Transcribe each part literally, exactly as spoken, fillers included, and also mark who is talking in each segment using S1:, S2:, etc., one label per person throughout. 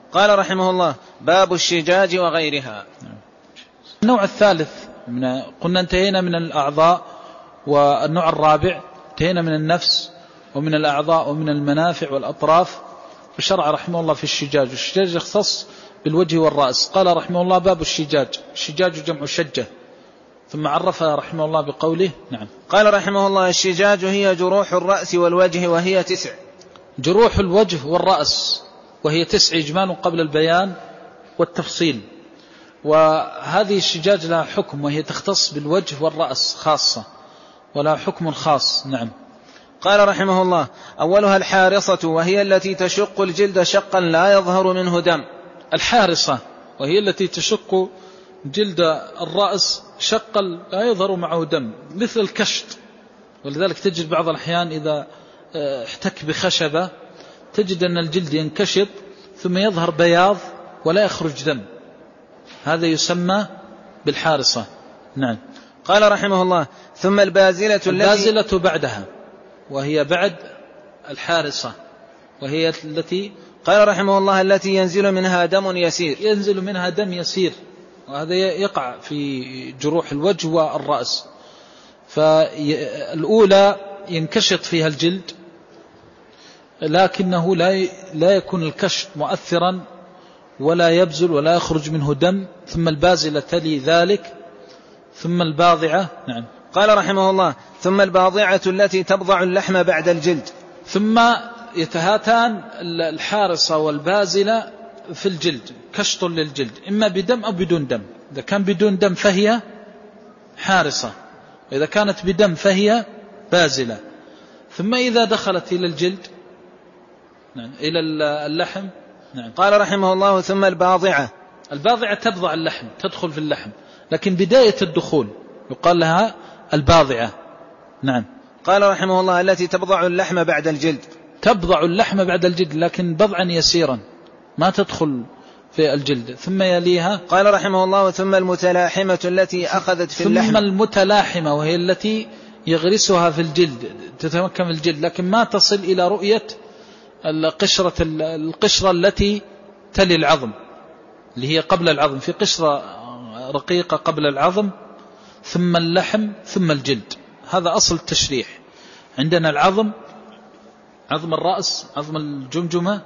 S1: قال رحمه الله: باب الشجاج وغيرها.
S2: النوع الثالث من قلنا انتهينا من الأعضاء، والنوع الرابع انتهينا من النفس ومن الأعضاء ومن المنافع والأطراف. وشرع رحمه الله في الشجاج، والشجاج يختص بالوجه والرأس. قال رحمه الله: باب الشجاج. الشجاج جمع شجة، ثم عرفها رحمه الله بقوله: نعم.
S1: قال رحمه الله: الشجاج هي جروح الرأس والوجه وهي تسع.
S2: جروح الوجه والرأس وهي تسع إجمال قبل البيان والتفصيل. وهذه الشجاج لها حكم، وهي تختص بالوجه والرأس خاصة، ولا حكم خاص. نعم.
S1: قال رحمه الله: أولها الحارصة، وهي التي تشق الجلد شقا لا يظهر منه دم.
S2: الحارصة وهي التي تشق جلد الرأس شقا لا يظهر معه دم، مثل الكشط. ولذلك تجد بعض الأحيان إذا احتك بخشبة تجد أن الجلد ينكشط ثم يظهر بياض ولا يخرج دم، هذا يسمى بالحارصة. نعم.
S1: قال رحمه الله: ثم البازلة
S2: البازلة التي بعدها، وهي بعد الحارصة، وهي التي
S1: قال رحمه الله: التي ينزل منها دم يسير.
S2: ينزل منها دم يسير، وهذا يقع في جروح الوجه والرأس. فالأولى ينكشط فيها الجلد، لكنه لا لا يكون الكشط مؤثرا ولا يبزل ولا يخرج منه دم. ثم البازلة تلي ذلك، ثم الباضعة. نعم.
S1: قال رحمه الله: ثم الباضعة التي تبضع اللحم بعد الجلد.
S2: ثم يتهاتان الحارصة والبازلة في الجلد، كشط للجلد إما بدم أو بدون دم. إذا كان بدون دم فهي حارصة، وإذا كانت بدم فهي بازلة. ثم إذا دخلت إلى الجلد، نعم، إلى اللحم. نعم.
S1: قال رحمه الله: ثم الباضعة.
S2: الباضعة تبضع اللحم، تدخل في اللحم، لكن بداية الدخول يقال لها الباضعة. نعم.
S1: قال رحمه الله: التي تبضع اللحم بعد الجلد.
S2: تبضع اللحم بعد الجلد، لكن بضعا يسيرا ما تدخل في الجلد. ثم يليها
S1: قال رحمه الله: ثم المتلاحمة التي أخذت في اللحم.
S2: ثم المتلاحمة وهي التي يغرسها في الجلد، تتمكن في الجلد لكن ما تصل إلى رؤية القشرة القشرة التي تلي العظم، اللي هي قبل العظم. في قشرة رقيقة قبل العظم، ثم اللحم، ثم الجلد. هذا أصل التشريح. عندنا العظم، عظم الرأس، عظم الجمجمة،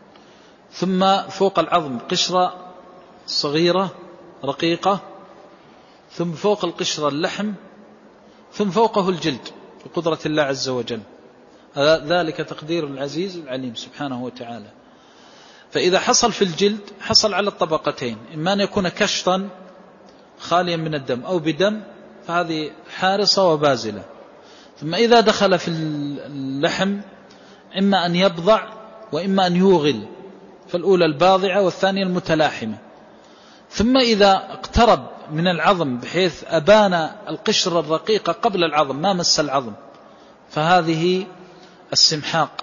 S2: ثم فوق العظم قشرة صغيرة رقيقة، ثم فوق القشرة اللحم، ثم فوقه الجلد بقدرة الله عز وجل. ذلك تقدير العزيز العليم سبحانه وتعالى. فإذا حصل في الجلد حصل على الطبقتين، إما أن يكون كشطا خاليا من الدم أو بدم، فهذه حارصة وبازلة. ثم إذا دخل في اللحم إما أن يبضع وإما أن يوغل، فالأولى الباضعة والثانية المتلاحمة. ثم إذا اقترب من العظم بحيث أبان القشرة الرقيقة قبل العظم ما مس العظم، فهذه السمحاق،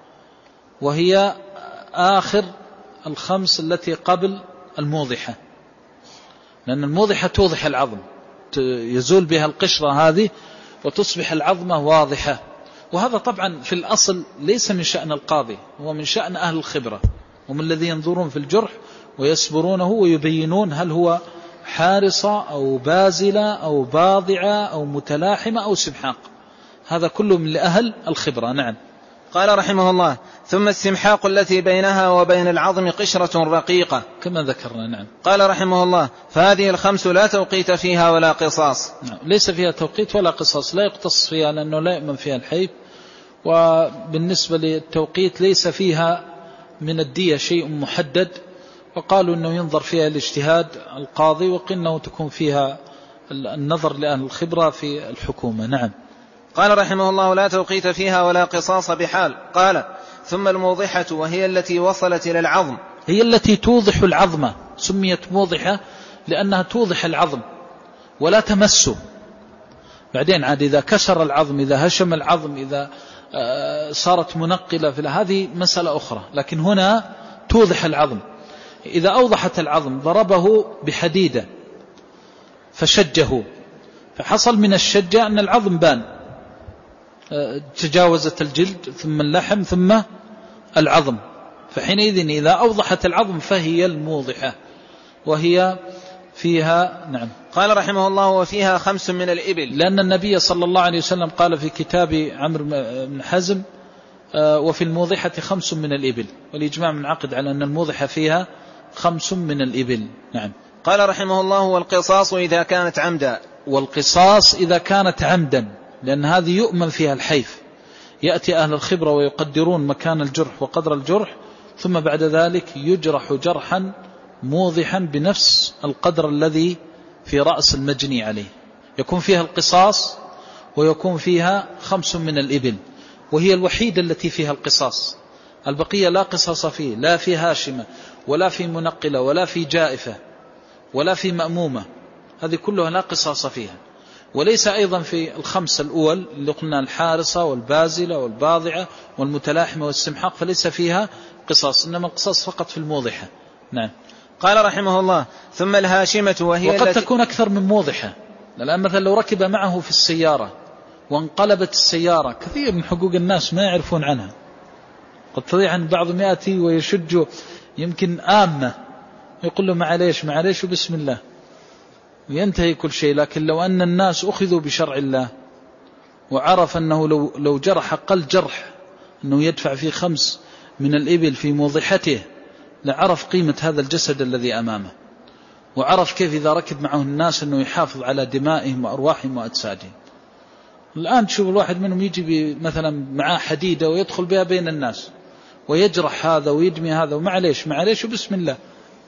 S2: وهي آخر الخمس التي قبل الموضحة، لأن الموضحة توضح العظم، يزول بها القشرة هذه وتصبح العظمة واضحة. وهذا طبعا في الأصل ليس من شأن القاضي، هو من شأن أهل الخبرة، هم الذين ينظرون في الجرح ويسبرونه ويبينون هل هو حارصة أو بازلة أو باضعة أو متلاحمة أو سمحاق. هذا كله من لأهل الخبرة. نعم.
S1: قال رحمه الله: ثم السمحاق التي بينها وبين العظم قشرة رقيقة
S2: كما ذكرنا. نعم.
S1: قال رحمه الله: فهذه الخمس لا توقيت فيها ولا قصاص.
S2: نعم. ليس فيها توقيت ولا قصاص، لا يقتص فيها لأنه لا يؤمن فيها الحيف. وبالنسبة للتوقيت ليس فيها من الدية شيء محدد، وقالوا أنه ينظر فيها الاجتهاد القاضي، وقلنا تكون فيها النظر لأهل الخبرة في الحكومة. نعم.
S1: قال رحمه الله: لا توقيت فيها ولا قصاص بحال. قال: ثم الموضحة، وهي التي وصلت إلى العظم.
S2: هي التي توضح العظمة، سميت موضحة لأنها توضح العظم ولا تمسه. بعدين عاد إذا كسر العظم، إذا هشم العظم، إذا صارت منقلة، هذه مسألة أخرى، لكن هنا توضح العظم. إذا أوضحت العظم ضربه بحديدة فشجه، فحصل من الشجة أن العظم بان، تجاوزت الجلد ثم اللحم ثم العظم، فحينئذ إذا أوضحت العظم فهي الموضحة وهي فيها. نعم.
S1: قال رحمه الله وفيها خمس من الإبل،
S2: لأن النبي صلى الله عليه وسلم قال في كتاب عمرو بن حزم وفي الموضحة خمس من الإبل، والإجماع منعقد على أن الموضحة فيها خمس من الإبل. نعم.
S1: قال رحمه الله والقصاص إذا كانت عمدا،
S2: والقصاص إذا كانت عمدا، لأن هذه يؤمن فيها الحيف، يأتي أهل الخبرة ويقدرون مكان الجرح وقدر الجرح، ثم بعد ذلك يجرح جرحا موضحا بنفس القدر الذي في رأس المجني عليه، يكون فيها القصاص ويكون فيها خمس من الإبل، وهي الوحيدة التي فيها القصاص. البقية لا قصاص فيه، لا في هاشمة ولا في منقلة ولا في جائفة ولا في مأمومة، هذه كلها لا قصاص فيها. وليس أيضا في الخمسة الأول اللي قلنا الحارصة والبازلة والباضعة والمتلاحمة والسمحاق، فليس فيها قصاص، إنما القصاص فقط في الموضحة. نعم.
S1: قال رحمه الله ثم الهاشمة وهي
S2: وقد
S1: التي
S2: تكون أكثر من موضحة. الآن مثلا لو ركب معه في السيارة وانقلبت السيارة، كثير من حقوق الناس ما يعرفون عنها، قد تضيع عن بعضهم يأتي ويشج يمكن آمة يقول له معليش معليش وبسم الله وينتهي كل شيء. لكن لو أن الناس أخذوا بشرع الله وعرف أنه لو, لو جرح أقل جرح أنه يدفع فيه خمس من الإبل في موضحته، لعرف قيمة هذا الجسد الذي أمامه، وعرف كيف إذا ركب معه الناس أنه يحافظ على دمائهم وأرواحهم وأجسادهم. الآن تشوف الواحد منهم يجي مثلا معاه حديدة ويدخل بها بين الناس ويجرح هذا ويدمي هذا ومعليش معليش وبسم الله،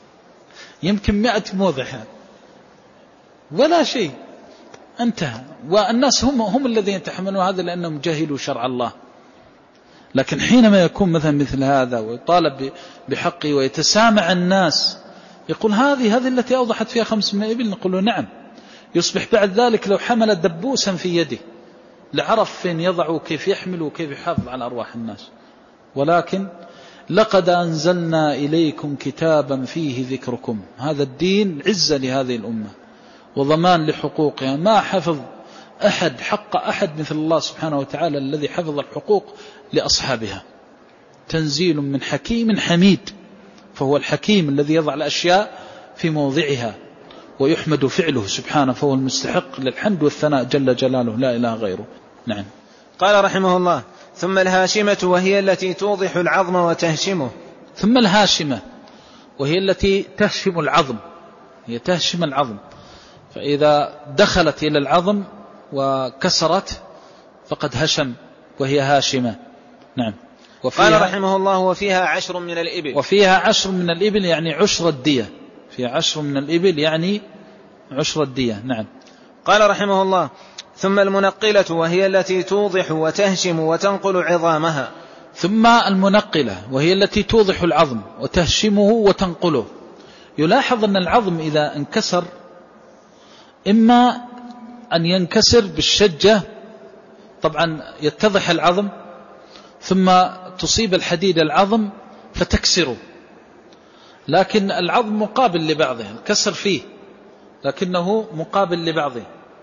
S2: يمكن مئة موضحة ولا شيء، انتهى. والناس هم هم الذين يتحملون هذا لأنهم جهلوا شرع الله. لكن حينما يكون مثلا مثل هذا ويطالب بحقه ويتسامع الناس، يقول هذه هذه التي أوضحت فيها خمس من الإبل، نقول له نعم. يصبح بعد ذلك لو حمل دبوسا في يده لعرف فين يضع وكيف يحمل وكيف يحافظ على أرواح الناس. ولكن لقد أنزلنا إليكم كتابا فيه ذكركم، هذا الدين عزة لهذه الأمة وضمان لحقوقها، ما حفظ أحد حق أحد مثل الله سبحانه وتعالى الذي حفظ الحقوق لأصحابها. تنزيل من حكيم حميد، فهو الحكيم الذي يضع الأشياء في موضعها ويحمد فعله سبحانه، فهو المستحق للحمد والثناء جل جلاله لا إله غيره. نعم.
S1: قال رحمه الله ثم الهاشمة وهي التي توضح العظم وتهشمه.
S2: ثم الهاشمة وهي التي تهشم العظم، هي تهشم العظم، فإذا دخلت إلى العظم وكسرت فقد هشم وهي هاشمة. نعم.
S1: قال رحمه الله وفيها عشر من الإبل،
S2: وفيها عشر من الإبل يعني عشر الدية، فيها عشر من الإبل يعني عشر الدية. نعم.
S1: قال رحمه الله ثم المنقلة وهي التي توضح وتهشم وتنقل عظامها.
S2: ثم المنقلة وهي التي توضح العظم وتهشمه وتنقله. يلاحظ أن العظم إذا انكسر إما أن ينكسر بالشجة، طبعا يتضح العظم ثم تصيب الحديد العظم فتكسره، لكن العظم مقابل لبعضه، الكسر فيه لكنه مقابل لبعضه.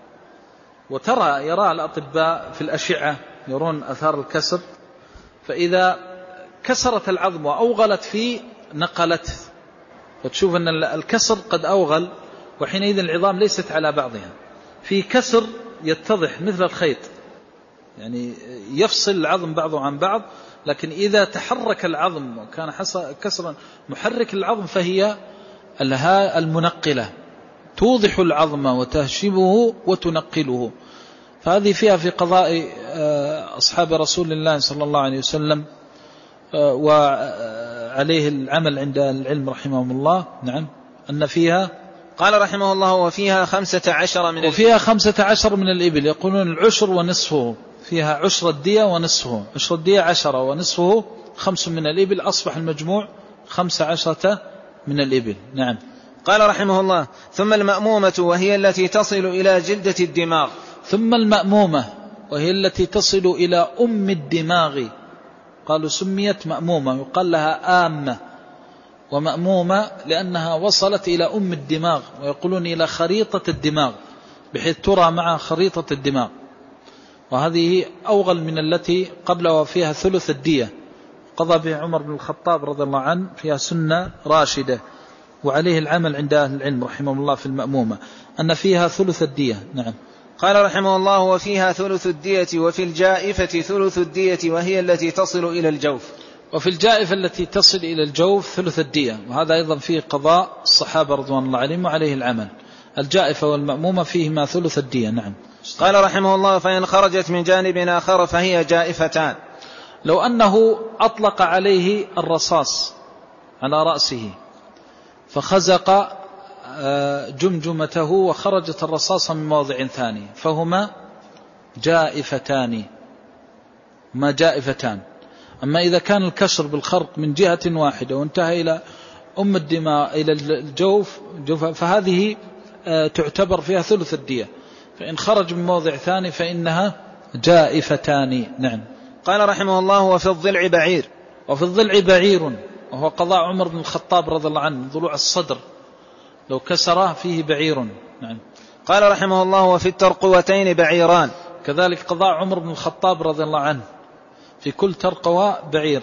S2: وترى يرى الأطباء في الأشعة يرون أثار الكسر، فإذا كسرت العظم وأوغلت فيه نقلت، فتشوف أن الكسر قد أوغل، وحينئذ العظام ليست على بعضها، في كسر يتضح مثل الخيط، يعني يفصل العظم بعضه عن بعض. لكن إذا تحرك العظم وكان كسرا محرك العظم فهي المنقلة، توضح العظم وتهشمه وتنقله. فهذه فيها في قضاء أصحاب رسول الله صلى الله عليه وسلم، وعليه العمل عند العلم رحمهم الله. نعم. أن فيها
S1: قال رحمه الله وفيها خمسة عشر من
S2: وفيها خمسة عشر من الإبل، يقولون العشر ونصفه، فيها عشر الدية ونصفه، عشر الدية عشرة ونصفه خمس من الإبل، أصبح المجموع خمسة عشرة من الإبل. نعم.
S1: قال رحمه الله ثم المأمومة وهي التي تصل إلى جلدة الدماغ.
S2: ثم المأمومة وهي التي تصل إلى أم الدماغ، قالوا سميت مأمومة، يقال لها آمة ومأمومة لأنها وصلت إلى أم الدماغ، ويقولون إلى خريطة الدماغ بحيث ترى مع خريطة الدماغ، وهذه أوغل من التي قبلها وفيها ثلث الدية، قضى به عمر بن الخطاب رضي الله عنه، فيها سنة راشدة وعليه العمل عند أهل العلم رحمه الله في المأمومة، أن فيها ثلث الدية. نعم.
S1: قال رحمه الله: وفيها ثلث الدية، وفي الجائفة ثلث الدية وهي التي تصل إلى الجوف.
S2: وفي الجائفة التي تصل إلى الجوف ثلث الدية، وهذا أيضا فيه قضاء الصحابة رضوان الله عليهم وعليه العمل. الجائفة والمأمومة فيهما ثلث الدية. نعم.
S1: قال رحمه الله: فإن خرجت من جانب آخر فهي جائفتان.
S2: لو أنه أطلق عليه الرصاص على رأسه فخزق جمجمته وخرجت الرصاصة من موضع ثاني فهما جائفتان، ما جائفتان. أما إذا كان الكسر بالخرق من جهة واحدة وانتهى إلى أم الدماء إلى الجوف فهذه تعتبر فيها ثلث الدية، فإن خرج من موضع ثاني فإنها جائفتان. نعم.
S1: قال رحمه الله: وفي الضلع بعير.
S2: وفي الضلع بعير، وهو قضاء عمر بن الخطاب رضي الله عنه، ضلوع الصدر لو كسره فيه بعير. نعم.
S1: قال رحمه الله: وفي الترقوتين بعيران.
S2: كذلك قضاء عمر بن الخطاب رضي الله عنه، في كل ترقوة بعير.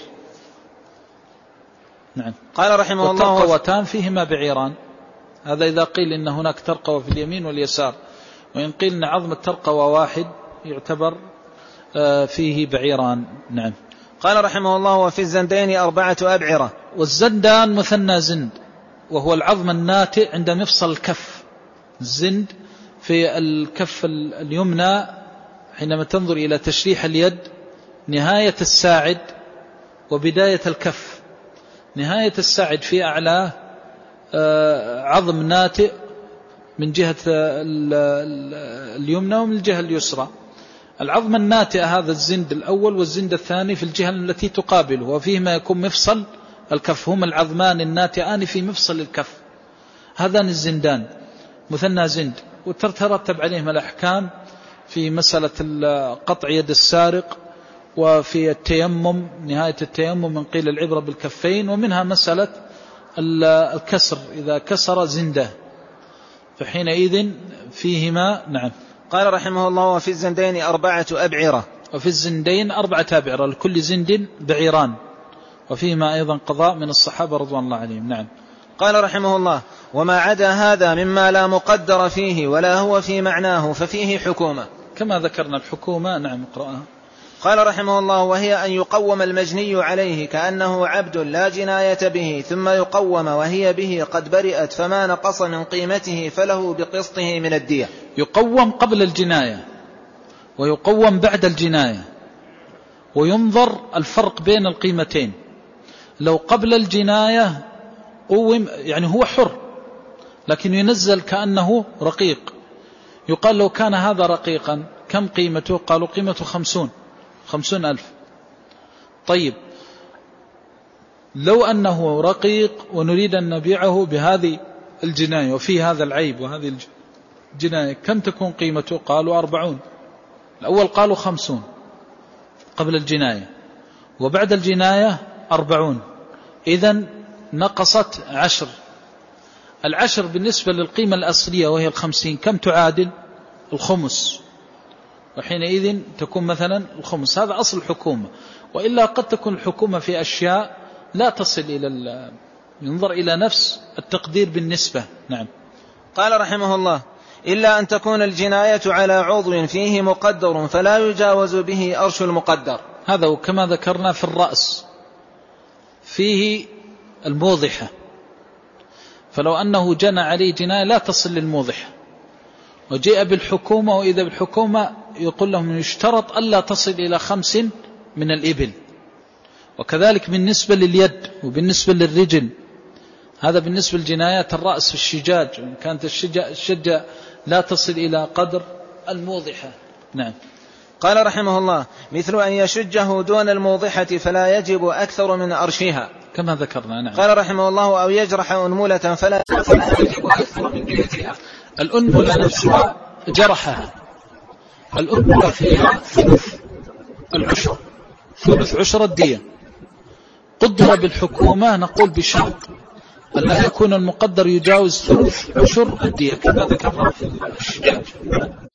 S2: نعم.
S1: قال رحمه الله:
S2: والترقوتان فيهما بعيران، هذا إذا قيل إن هناك ترقوة في اليمين واليسار، وإن قيل إن عظم الترقوة واحد يعتبر فيه بعيران. نعم.
S1: قال رحمه الله: وفي الزندين أربعة أبعرة.
S2: والزندان مثنى زند، وهو العظم الناتئ عند مفصل الكف. الزند في الكف اليمنى حينما تنظر إلى تشريح اليد، نهاية الساعد وبداية الكف. نهاية الساعد في أعلاه عظم ناتئ من جهة اليمنى ومن الجهة اليسرى. العظم الناتئ هذا الزند الأول والزند الثاني في الجهة التي تقابله، وفيه ما يكون مفصل الكف، هما العظمان الناتئان في مفصل الكف، هذان الزندان مثنى زند. وترتب عليهم الأحكام في مسألة قطع يد السارق، وفي التيمم نهاية التيمم من قيل العبرة بالكفين، ومنها مسألة الكسر إذا كسر زنده فحينئذ فيهما. نعم.
S1: قال رحمه الله: وفي الزندين أربعة أبعرة.
S2: وفي الزندين أربعة أبعرة، لكل زند بعيران، وفيهما أيضا قضاء من الصحابة رضوان الله عليهم. نعم.
S1: قال رحمه الله: وما عدا هذا مما لا مقدر فيه ولا هو في معناه ففيه حكومة.
S2: كما ذكرنا الحكومة. نعم. اقرأها.
S1: قال رحمه الله: وهي أن يقوم المجني عليه كأنه عبد لا جناية به، ثم يقوم وهي به قد برئت فما نقص من قيمته فله بقسطه من الدية.
S2: يقوم قبل الجناية ويقوم بعد الجناية، وينظر الفرق بين القيمتين. لو قبل الجناية قوم يعني هو حر لكن ينزل كأنه رقيق، يقال لو كان هذا رقيقا كم قيمته؟ قالوا قيمته خمسون خمسون ألف. طيب لو أنه رقيق ونريد أن نبيعه بهذه الجناية وفي هذا العيب وهذه الجناية كم تكون قيمته؟ قالوا أربعون. الأول قالوا خمسون قبل الجناية، وبعد الجناية أربعون، إذن نقصت عشر. العشر بالنسبة للقيمة الأصلية وهي الخمسين كم تعادل؟ الخمس، وحينئذ تكون مثلا الخمس. هذا أصل الحكومة. وإلا قد تكون الحكومة في أشياء لا تصل إلى، ينظر إلى نفس التقدير بالنسبة. نعم.
S1: قال رحمه الله: إلا أن تكون الجناية على عضو فيه مقدر فلا يجاوز به أرش المقدر.
S2: هذا وكما ذكرنا في الرأس فيه الموضحة، فلو أنه جنى عليه جناية لا تصل للموضحة، وجاء بالحكومة، وإذا بالحكومة يقول لهم يشترط ألا تصل إلى خمس من الإبل. وكذلك بالنسبة لليد وبالنسبة للرجل، هذا بالنسبة للجنايات الرأس في الشجاج، وإن كانت الشجة لا تصل إلى قدر الموضحة. نعم.
S1: قال رحمه الله: مثل أن يشجه دون الموضحة فلا يجب أكثر من أرشها،
S2: كما ذكرنا. نعم.
S1: قال رحمه الله: أو يجرح أنملة فلا يجب أكثر من ديتها.
S2: الأنملة نفسها جرحها، الأنملة فيها ثلث العشر، ثلث عشر الدية. قدر بالحكومة نقول بشرط ألا يكون المقدر يجاوز ثلث عشر الدية كما ذكرنا في الشجاج.